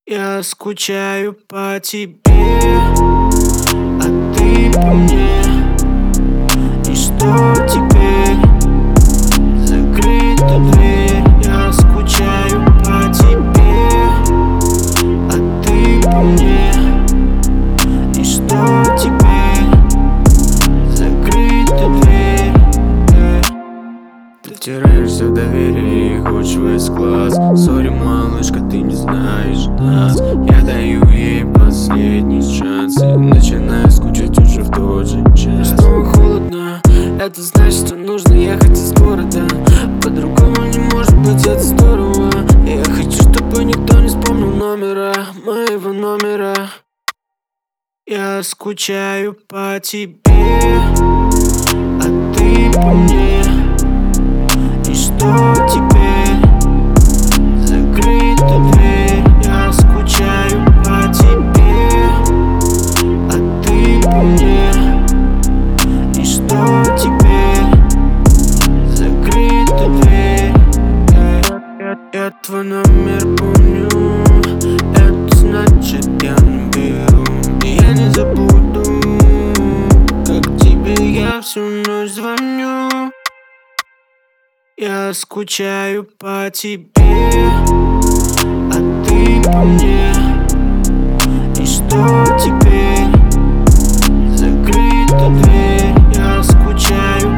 Я скучаю по тебе, а ты по мне. И что теперь? Закрыта дверь. Я скучаю по тебе, а ты по мне. И что теперь? Закрыта дверь. Ты теряешься в доверии и хочешь весь класс. Сори, малышка, ты не знаешь нас. Я даю ей последний шанс и начинаю скучать уже в тот же час. Снова холодно, это значит, что нужно ехать из города. По-другому не может быть, это здорово. Я хочу, чтобы никто не вспомнил моего номера. Я скучаю по тебе, а ты по мне. И что теперь? Закрыта дверь. Я скучаю по тебе, а ты по мне. И что теперь? Закрыта дверь. Я твой номер помню. Это значит, я наберу. И я не забуду, как тебе я всю ночь звоню. Я скучаю по тебе, а ты по мне. И что теперь? Закрыта дверь. Я скучаю